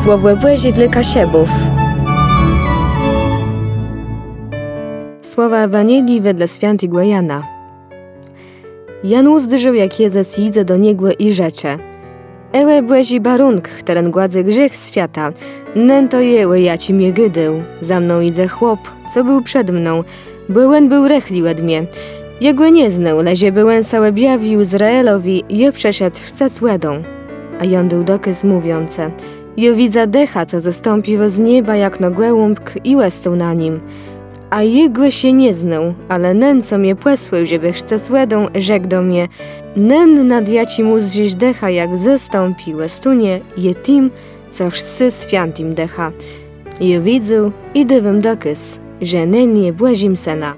Słowo Boże dla Kasiebów. Słowa Ewangelii wedle świętego Jana. Jan uzdrzył, jak Jezus idzie do niego i rzecze: Ewe Boży barunk, któren gładze grzech świata, nen to jełe ja ci mnie gydył. Za mną idzie chłop, co był przed mną, byłem był rechli od mnie. Jego nie znał, lezie byłem sałe bjawił Izraelowi, je przeszedł chcec łedą. A Jan był dokaz mówiące: Jo widza decha, co zastąpiło z nieba jak no głębk i łestał na nim. A jego się nie znał, ale nen, co mnie płesłył, żeby chcec łedą, rzekł do mnie: Nen nad ja ci mu zrzyś decha, jak zastąpi łestunie, je tym, co chce świętym decha. Jo widzę i dywym dokaz, że nen je błezim sena.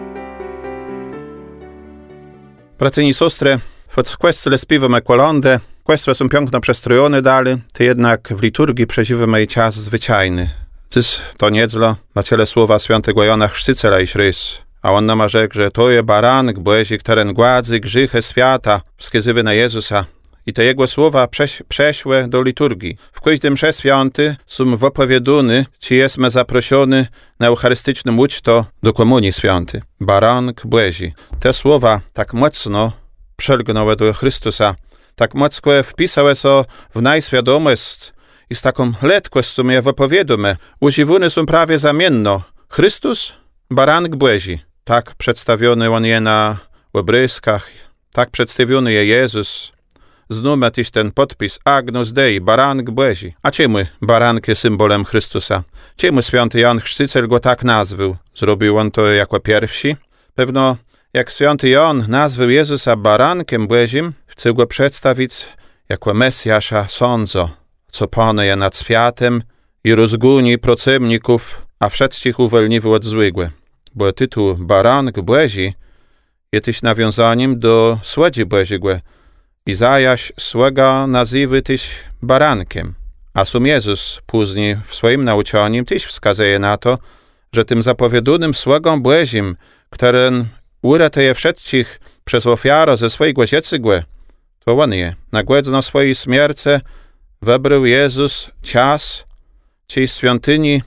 Bratyni i siostry, w kwestii śpiewamy kolondę. Kwestie są piękno przestrojone dalej, to jednak w liturgii przeżywamy czas zwyczajny. Dziś to niedzlo, na ciele słowa świętego Jana Chrzciciela i rys. A on nam rzekł, że to je baranek Boży, który gładzi grzechy świata, wskazywy na Jezusa. I te jego słowa przeszły do liturgii. W każdym mszy święty są opowiadane, czy jesteśmy zaproszeni na eucharystycznym uczto do komunii święty. Baranek Boży. Te słowa tak mocno przelgnęły do Chrystusa, tak mocno wpisały się w najświadomość i z taką letkością je wypowiadamy. Używane są prawie zamienno. Chrystus, baranek Boży. Tak przedstawiony on je na obryskach, tak przedstawiony je Jezus. Znamy też ten podpis Agnus Dei, baranek Boży. A czemu baranek jest symbolem Chrystusa? Czemu święty Jan Chrzciciel go tak nazwał? Zrobił on to jako pierwszy? Pewno jak święty Jan nazwał Jezusa barankiem Bożym, chce go przedstawić jako Mesjasza sądzo, co panuje nad światem i rozgoni procemników, a wszystkich uwolnił od złego. Bo tytuł baranek Boży jest też nawiązaniem do słodzi Bożego. Izajasz swego nazywa też barankiem, a sam Jezus później w swoim nauczaniu też wskazuje na to, że tym zapowiadanym słogą Bożym, którym uratuje wszystkich przez ofiarę ze swojego dziecka, to on je. Na godzinę swojej śmierci wybrał Jezus czas, czy świątyni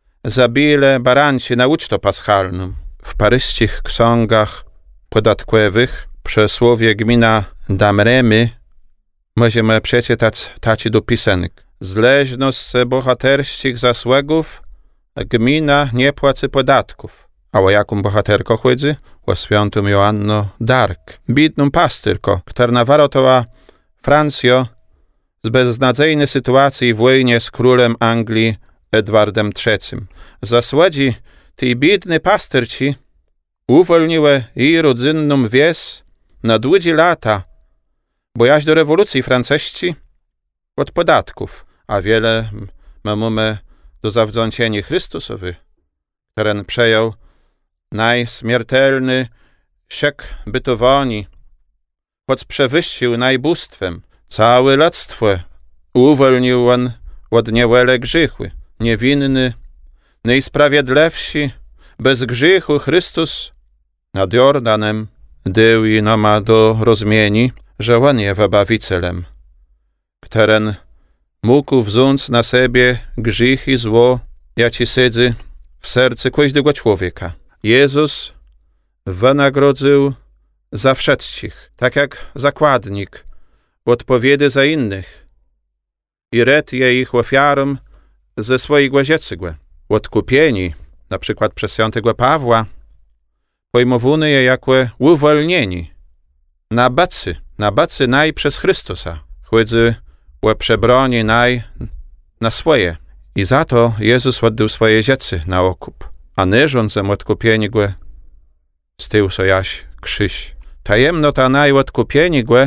zabile baranci na ucztę paschalną. W paryskich księgach podatkowych przysłowie gmina Damremy możemy przeczytać taki dopisenek. Zleżno z bohaterskich zasługów gmina nie płaci podatków. A o jaką bohaterkę chodzi? O świętą Joanno d'Arc, biedną pastyrkę, która nawaratowała Francję z beznadziejnej sytuacji w wojnie z królem Anglii Edwardem III. Zasłudzi tej biednej pastyrci uwolniły jej rodzinną wieś na długie lata, bo aż do rewolucji francuskiej od podatków, a wiele mamy do zawdzięczenia Chrystusowi, który przejął najśmiertelny siek bytowani, choć przewyższył najbóstwem. Całe ludztwo uwolnił on od niewiele grzechy. Niewinny, najsprawiedliwszy, bez grzechu Chrystus nad Jordanem dał i nama do rozumienia, że on jest wybawicielem, który mógł wziąć na siebie grzech i zło, jakie siedzi w sercu każdego człowieka. Jezus wynagrodził za wszystkich, tak jak zakładnik odpowiada za innych i ratuje ich ofiarą ze swojego dziecka. Odkupieni, na przykład przez świętego Pawła, pojmowane je jako uwolnieni, nabacy naj przez Chrystusa. Chodzi o przebranie na swoje. I za to Jezus oddał swoje dziecko na okup. A nierządzem odkupieni go stył so jaś krzyż. Tajemnota odkupieni go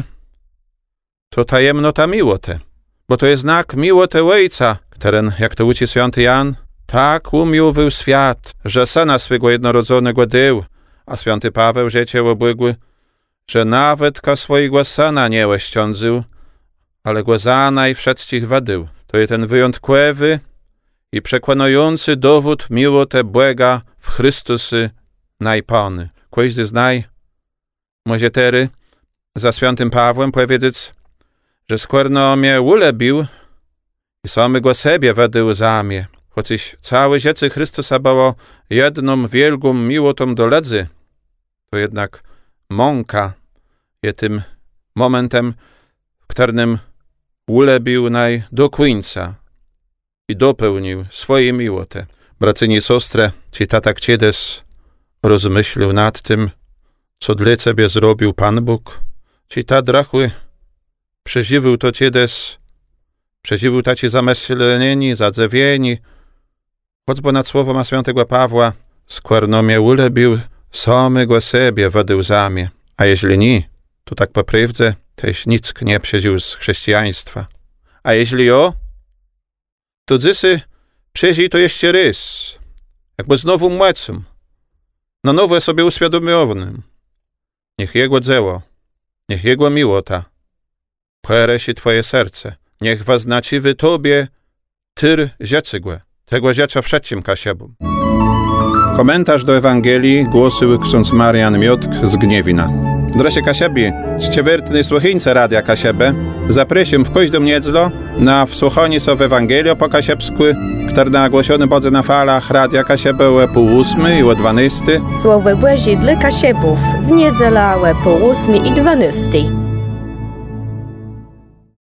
to tajemnota miłote, bo to jest znak miłoty Ojca, który, jak to uczy święty Jan, tak umiłował świat, że Syna swego jednorodzonego dał, a święty Paweł życie obłygły, że nawet ka swojego Syna nie oszczędził, ale go za najwszedcich wadył. To jest ten wyjątkowy i przekonujący dowód miłoty Boga w Chrystusy najpany. Każdy znaj, może tery za świętym Pawłem powiedzieć, że skoro mnie ulebił i samego siebie wedy łzami. Chociaż całe życie Chrystusa było jedną wielką miłotą do ledzy, to jednak mąka je tym momentem, w którym ulebił naj do końca i dopełnił swoje miłoty. Bracyni i siostry, ci tak kiedyś rozmyślił nad tym, co dla ciebie zrobił Pan Bóg, ci ta drachły przeżywił to kiedyś, przeżywił taci zamyśleni, zadzewieni, choćby nad słowoma świętego Pawła, skwarnomie ulebił samego siebie wody łzami, a jeśli nie, to tak po prawdzie, teś nic nie przeżył z chrześcijaństwa. A jeśli to dzysy przeżyj to jeszcze raz, jakby znowu młecem, na nowe sobie uświadomionym. Niech Jego dzieło, niech Jego miłota poeresi twoje serce, niech waznaci w tobie tyr ziecygłe, tego ziecza wszecim kasiebom. Komentarz do Ewangelii głosił ksiądz Marian Miotk z Gniewina. Drosie Kasiebi, czciewertny słuchańce Radia Kasiebę, zapraszam w każdą niedzielę na wsłuchanie się w Ewangelię po kasiebsku, który nagłoszony będzie na falach Radia Kasiebę o 8:30 i o 12:00. Słowo Boże dla Kasiebów w niedzielę o 8:00 i 12:00.